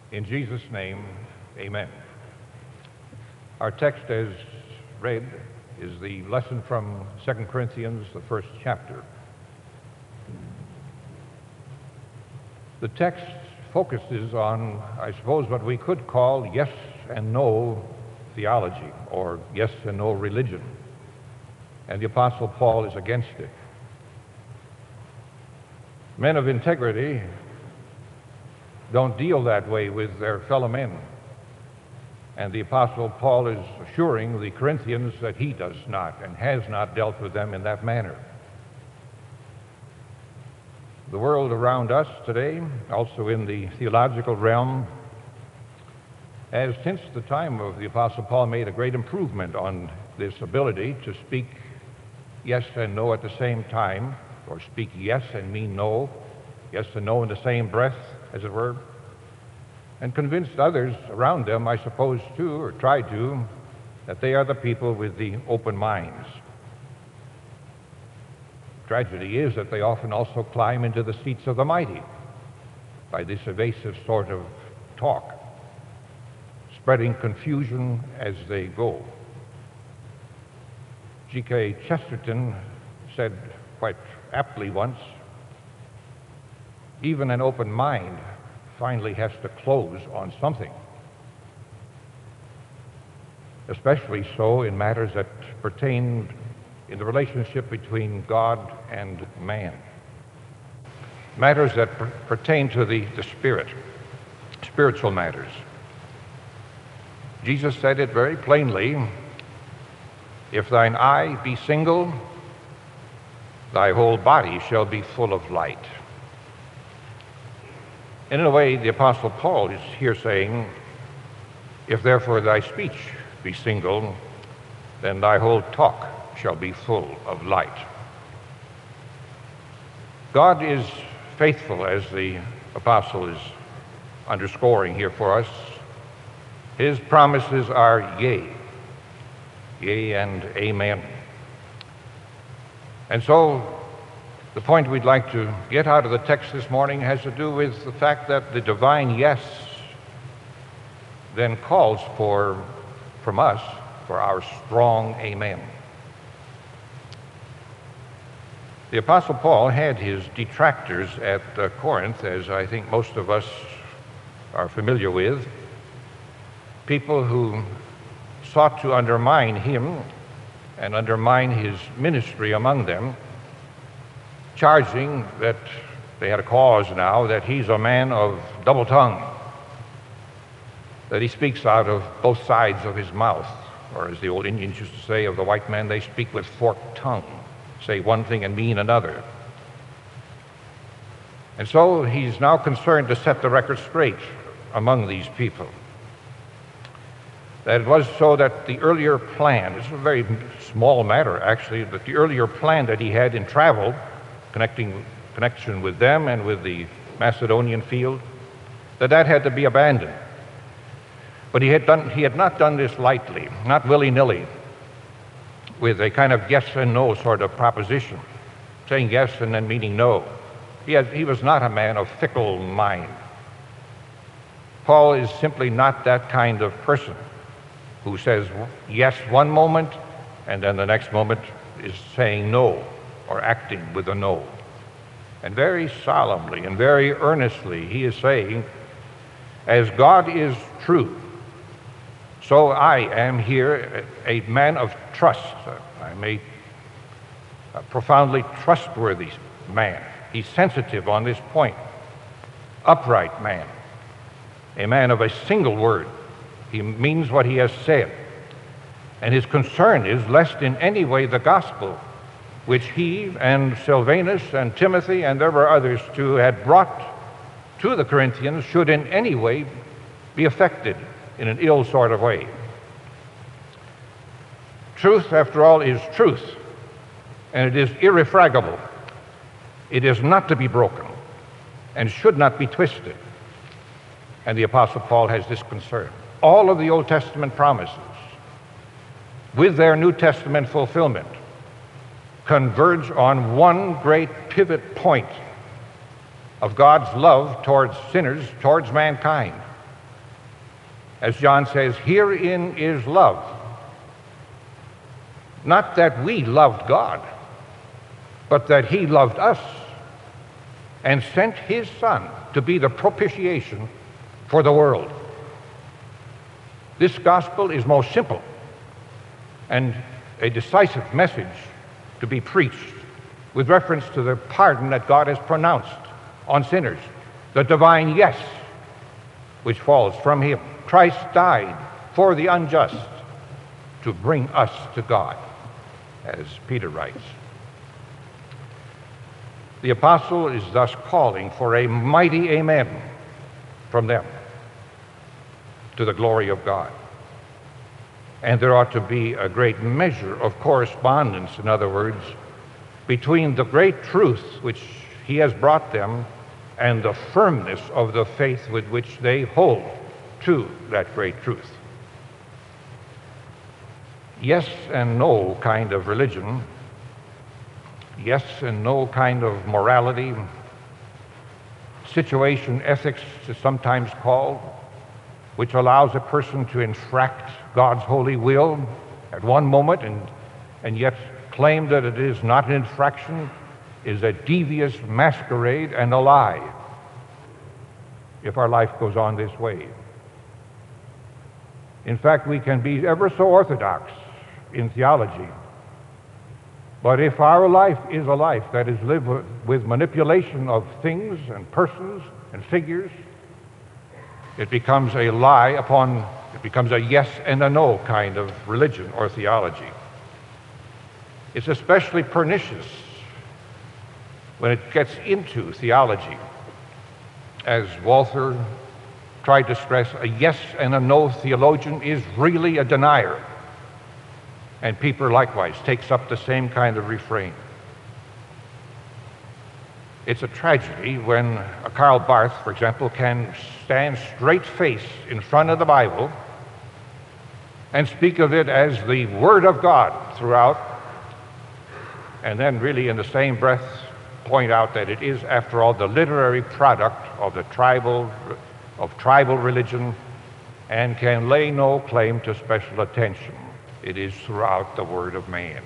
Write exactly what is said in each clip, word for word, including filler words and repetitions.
In Jesus' name, amen. Our text as read is the lesson from Second Corinthians, the first chapter. The text focuses on, I suppose, what we could call yes and no theology, or yes and no religion. And the Apostle Paul is against it. Men of integrity don't deal that way with their fellow men. And the Apostle Paul is assuring the Corinthians that he does not and has not dealt with them in that manner. The world around us today, also in the theological realm, has since the time of the Apostle Paul made a great improvement on this ability to speak yes and no at the same time, or speak yes and mean no, yes and no in the same breath, as it were, and convinced others around them, I suppose, too, or try to, that they are the people with the open minds. Tragedy is that they often also climb into the seats of the mighty by this evasive sort of talk, spreading confusion as they go. G K Chesterton said quite aptly once, even an open mind finally has to close on something, especially so in matters that pertain in the relationship between God and man, matters that per- pertain to the, the spirit, spiritual matters. Jesus said it very plainly, if thine eye be single, thy whole body shall be full of light. And in a way, the Apostle Paul is here saying, if therefore thy speech be single, then thy whole talk shall be full of light. God is faithful, as the apostle is underscoring here for us. His promises are yea, yea and amen. And so the point we'd like to get out of the text this morning has to do with the fact that the divine yes then calls for, from us, for our strong amen. The Apostle Paul had his detractors at uh, Corinth, as I think most of us are familiar with, people who sought to undermine him and undermine his ministry among them, charging that they had a cause now that he's a man of double tongue, that he speaks out of both sides of his mouth, or as the old Indians used to say of the white man, they speak with forked tongue. Say one thing and mean another. And so he's now concerned to set the record straight among these people. That it was so that the earlier plan, it's a very small matter actually, but the earlier plan that he had in travel, connecting connection with them and with the Macedonian field, that that had to be abandoned. But he had done, he had not done this lightly, not willy-nilly, with a kind of yes and no sort of proposition, saying yes and then meaning no. He, has, he was not a man of fickle mind. Paul is simply not that kind of person who says yes one moment and then the next moment is saying no or acting with a no. And very solemnly and very earnestly he is saying, as God is true, so I am here a man of trust. I'm a, a profoundly trustworthy man. He's sensitive on this point. Upright man. A man of a single word. He means what he has said. And his concern is lest in any way the gospel, which he and Silvanus and Timothy and there were others too had brought to the Corinthians, should in any way be affected in an ill sort of way. Truth, after all, is truth, and it is irrefragable. It is not to be broken and should not be twisted. And the Apostle Paul has this concern. All of the Old Testament promises, with their New Testament fulfillment, converge on one great pivot point of God's love towards sinners, towards mankind. As John says, herein is love. Not that we loved God, but that he loved us and sent his Son to be the propitiation for the world. This gospel is most simple and a decisive message to be preached with reference to the pardon that God has pronounced on sinners, the divine yes which falls from him. Christ died for the unjust to bring us to God, as Peter writes. The apostle is thus calling for a mighty amen from them to the glory of God. And there ought to be a great measure of correspondence, in other words, between the great truth which he has brought them and the firmness of the faith with which they hold to that great truth. Yes and no kind of religion, yes and no kind of morality, situation ethics is sometimes called, which allows a person to infract God's holy will at one moment and, and yet claim that it is not an infraction, is a devious masquerade and a lie if our life goes on this way. In fact, we can be ever so orthodox in theology, but if our life is a life that is lived with manipulation of things and persons and figures, it becomes a lie upon, it becomes a yes and a no kind of religion or theology. It's especially pernicious when it gets into theology. As Walther tried to stress, a yes and a no theologian is really a denier. And Pieper likewise takes up the same kind of refrain. It's a tragedy when a Karl Barth, for example, can stand straight-faced in front of the Bible and speak of it as the Word of God throughout, and then really in the same breath point out that it is, after all, the literary product of the tribal, of tribal religion and can lay no claim to special attention. It is throughout the Word of man.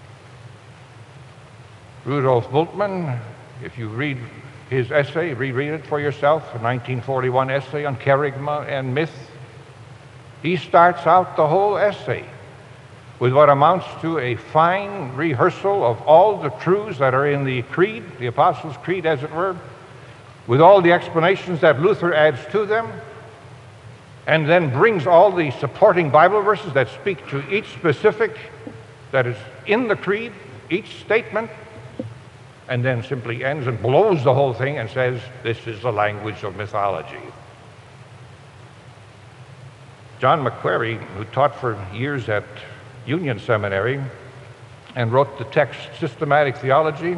Rudolf Bultmann, if you read his essay, reread it for yourself, a nineteen forty-one essay on kerygma and myth, he starts out the whole essay with what amounts to a fine rehearsal of all the truths that are in the Creed, the Apostles' Creed, as it were, with all the explanations that Luther adds to them, and then brings all the supporting Bible verses that speak to each specific that is in the Creed, each statement, and then simply ends and blows the whole thing and says, this is the language of mythology. John Macquarrie, who taught for years at Union Seminary and wrote the text Systematic Theology,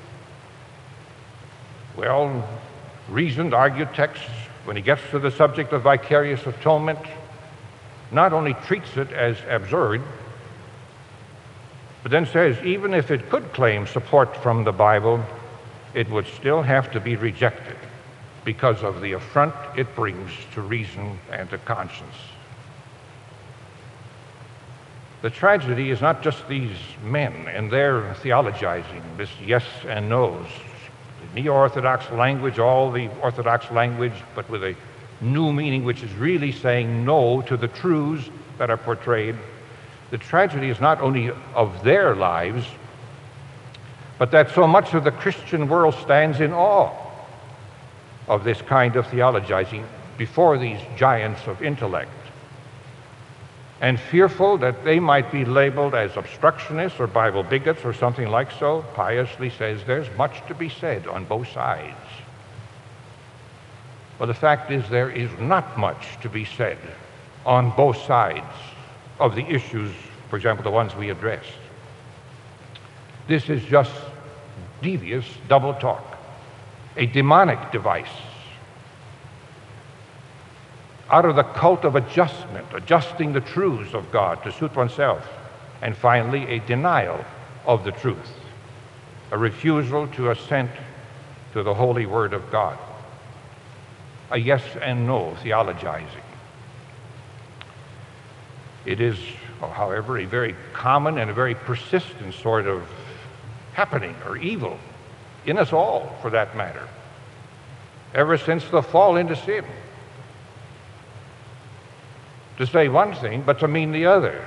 well, reasoned, argued text, when he gets to the subject of vicarious atonement, not only treats it as absurd, but then says even if it could claim support from the Bible, it would still have to be rejected because of the affront it brings to reason and to conscience. The tragedy is not just these men and their theologizing, this yes and no's, the neo-Orthodox language, all the Orthodox language, but with a new meaning which is really saying no to the truths that are portrayed. The tragedy is not only of their lives, but that so much of the Christian world stands in awe of this kind of theologizing before these giants of intellect, and fearful that they might be labeled as obstructionists or Bible bigots or something like so, piously says there's much to be said on both sides. Well, the fact is there is not much to be said on both sides of the issues, for example, the ones we addressed. This is just devious double talk, a demonic device out of the cult of adjustment, adjusting the truths of God to suit oneself, and finally a denial of the truth, a refusal to assent to the holy word of God, a yes and no theologizing. It is, however, a very common and a very persistent sort of happening or evil in us all, for that matter, ever since the fall into sin. To say one thing, but to mean the other.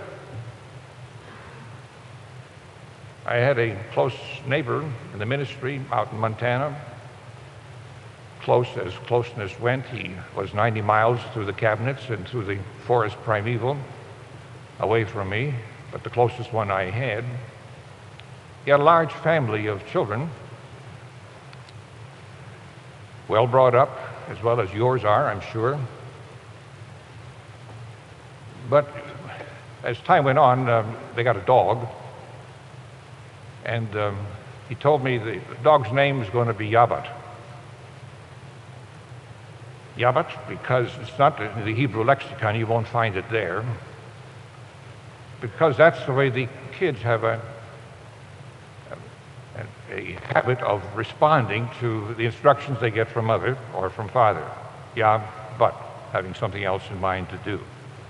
I had a close neighbor in the ministry out in Montana. Close as closeness went. He was ninety miles through the cabinets and through the forest primeval away from me, but the closest one I had. He had a large family of children, well brought up, as well as yours are, I'm sure. But as time went on, um, they got a dog, and um, he told me the dog's name is going to be Yabat. Yabat, because it's not in the Hebrew lexicon, you won't find it there, because that's the way the kids have a, a, a habit of responding to the instructions they get from mother or from father. Yabat, having something else in mind to do.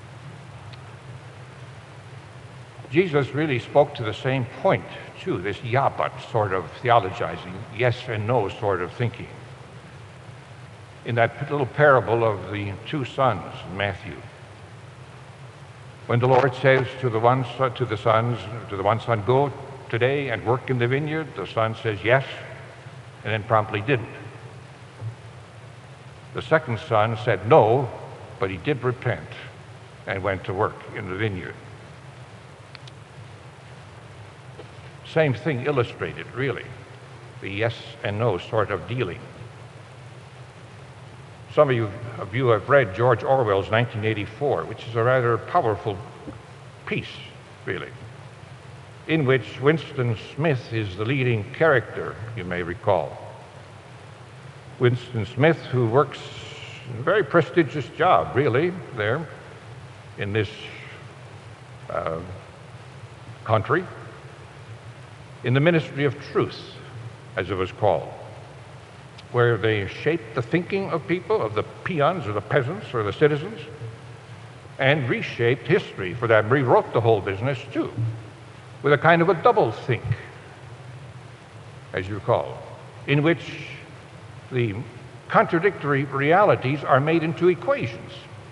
Jesus really spoke to the same point, too, this Yabat sort of theologizing, yes and no sort of thinking, in that little parable of the two sons in Matthew. When the Lord says to the one son, to the sons, to the one son, go today and work in the vineyard, the son says yes, and then promptly didn't. The second son said no, but he did repent and went to work in the vineyard. Same thing illustrated, really, the yes and no sort of dealing. Some of you, of you have read George Orwell's nineteen eighty-four, which is a rather powerful piece, really, in which Winston Smith is the leading character, you may recall. Winston Smith, who works a very prestigious job, really, there in this uh, country, in the ministry of truth, as it was called, where they shaped the thinking of people, of the peons or the peasants or the citizens, and reshaped history, for that, rewrote the whole business too, with a kind of a double think, as you recall, in which the contradictory realities are made into equations.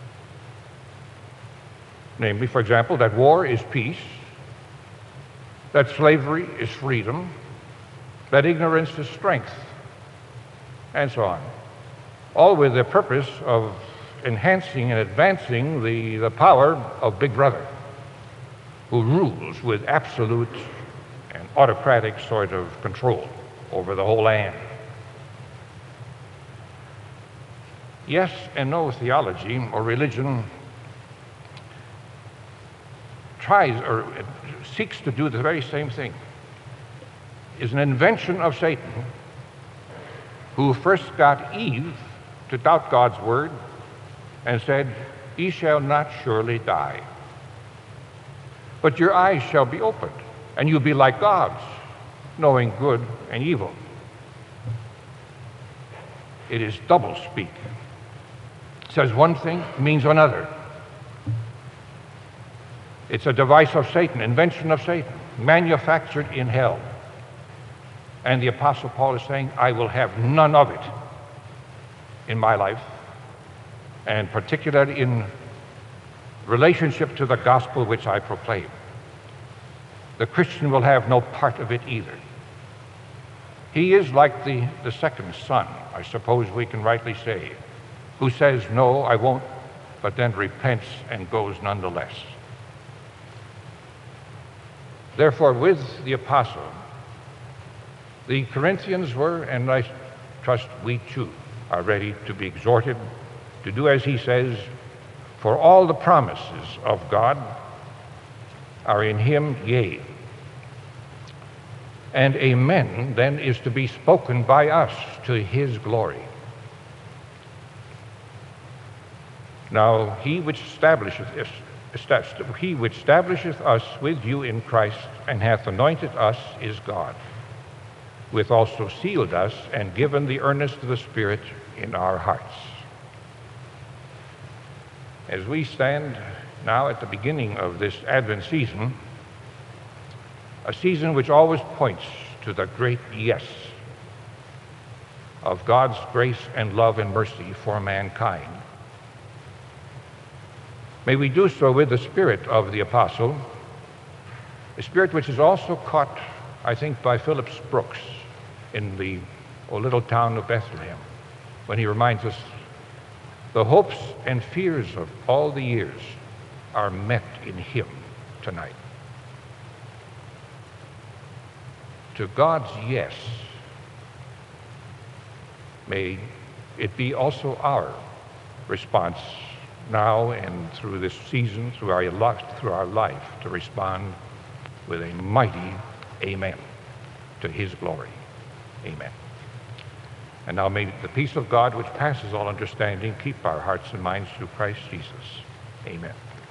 Namely, for example, that war is peace, that slavery is freedom, that ignorance is strength, and so on. All with the purpose of enhancing and advancing the, the power of Big Brother, who rules with absolute and autocratic sort of control over the whole land. Yes and no theology or religion tries or seeks to do the very same thing. Is an invention of Satan, who first got Eve to doubt God's word and said, ye shall not surely die, but your eyes shall be opened, and you'll be like gods, knowing good and evil. It is double speak. It says one thing, means another. It's a device of Satan, invention of Satan, manufactured in hell. And the Apostle Paul is saying, I will have none of it in my life, and particularly in relationship to the gospel which I proclaim. The Christian will have no part of it either. He is like the, the second son, I suppose we can rightly say, who says, no, I won't, but then repents and goes nonetheless. Therefore, with the apostle, the Corinthians were, and I trust we too, are ready to be exhorted to do as he says, for all the promises of God are in him, yea. And amen then is to be spoken by us to his glory. Now he which establisheth he which establisheth us with you in Christ and hath anointed us is God, who hath also sealed us and given the earnest of the Spirit in our hearts. As we stand now at the beginning of this Advent season, a season which always points to the great yes of God's grace and love and mercy for mankind. May we do so with the spirit of the apostle, a spirit which is also caught, I think, by Phillips Brooks in the oh, little town of Bethlehem, when he reminds us, the hopes and fears of all the years are met in him tonight. To God's yes, may it be also our response now and through this season, through our life, through our life, to respond with a mighty amen to his glory. Amen. And now may the peace of God, which passes all understanding, keep our hearts and minds through Christ Jesus. Amen.